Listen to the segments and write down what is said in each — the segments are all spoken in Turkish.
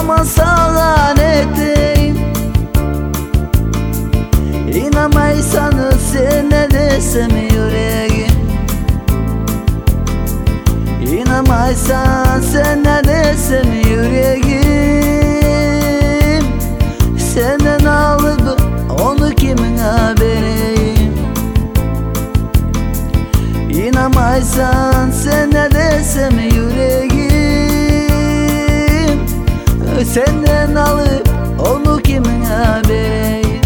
Aman sana ne diyeyim, İnanmaysanız sen ne desem yüreğim. İnanmaysan sen ne desem yüreğim. Senden aldı onu kimin haberiyim. İnanmaysan sen ne desem yüreğim. Senden alıp onu kimin haberiyim.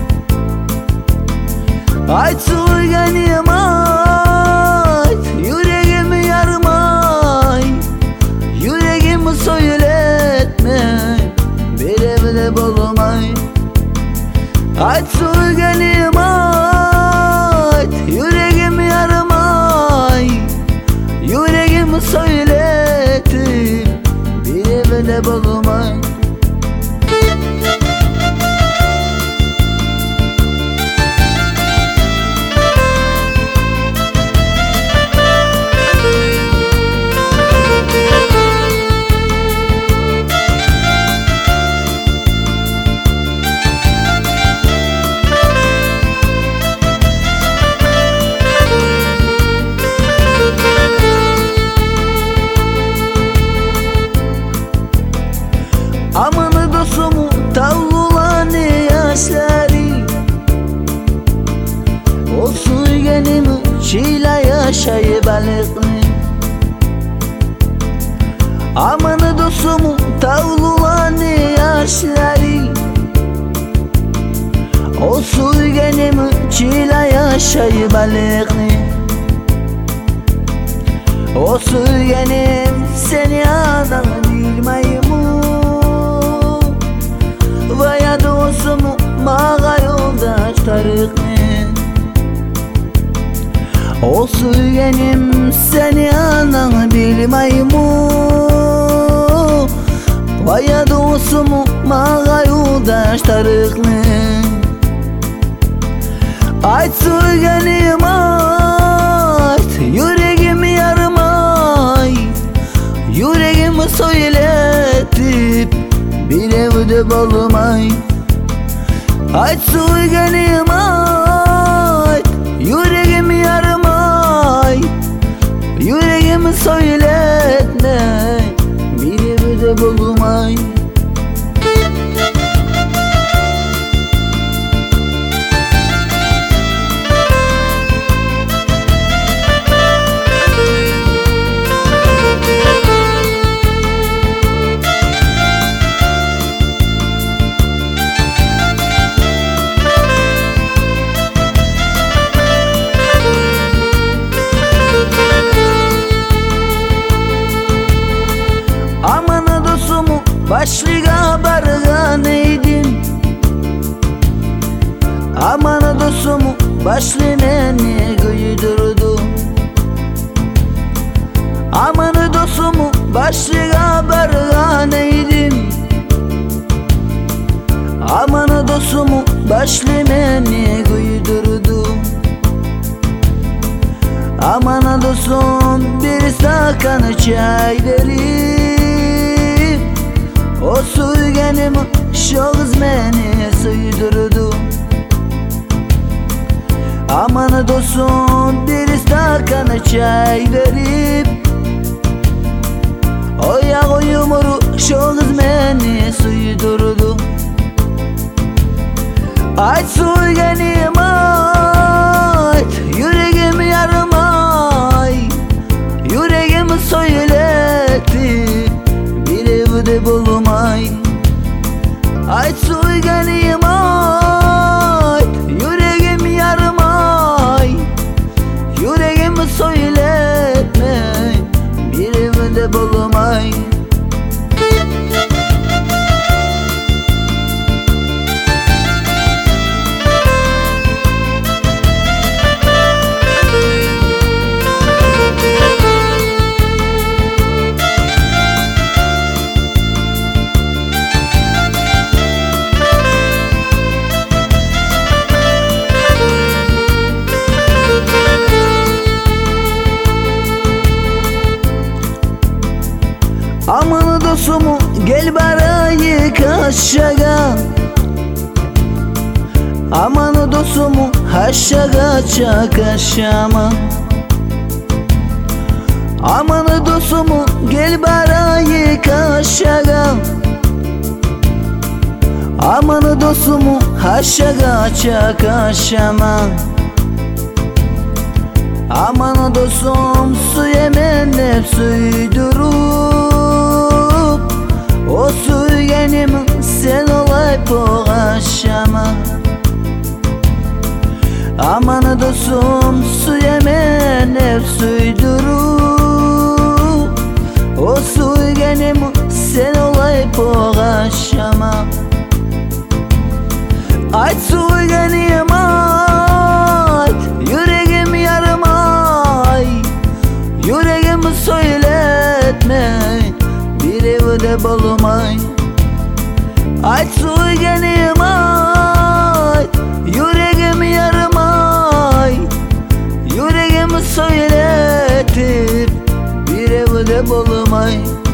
Ayt sulganım ayt, yüreğimi yarmay, yüreğimi söyletme, bir evde bulmay. Ayt sulganım ayt, yüreğimi yarmay, yüreğimi söyletip, bir evde bulmay. Aman dostumu tavlulan yaşları, olsun genimi çile yaşayı balıklı. Aman dostumu tavlulan yaşları, olsun genimi çile yaşayı balıklı. Olsun genim seni adam bilmeyim. Vaya dostumu mağa yoldaş tarıklı. O suygenim seni anan bilmeyim. Vaya dostumu mağa yoldaş tarıklı. Ayt suygenim ayt, yüreğimi yarmay, yüreğimi söyletip bir evde bulmay. Ayt sulganım ayt, yüreğimi yarmay, yüreğimi söyletme, bir evde bulmay. Aman dostumu başlığa barganeydim. Aman dostumu başlığına ne güydürdü. Aman dostumu başlığa barganeydim. Aman dostumu başlığına ne güydürdü. Aman dostum bir stakan çay verip, o suygenim şoğuz beni suydurdu. Aman dostum bir stakan çay verip, o yağı yumru şoğuz beni suydurdu. Ayt suygenim ayt, yüreğimi yarmay, yüreğimi söyletip bir evde bulmay. Ayt suyganım ayt, yüreğimi yarmay, yüreğimi söyletme, bir evde bulmay. Aman dostumu gel bana kaşaga Aman dostumu haşaga çakaşama Aman dostumu gel barayı kaşaga Aman dostumu haşaga çakaşama Aman dostum su yemen hep suydurup O suygenim sen olay bu akşama Aman dostum su yemen hep suydurup O suygenim sen olay bu akşama Ay suygenim ay yüreğim yarım ay Yüreğimi söyletme bir evde bulmay Ay suygenim ay yüreğim yarım ay Yüreğimi söyletip bir evde bulmay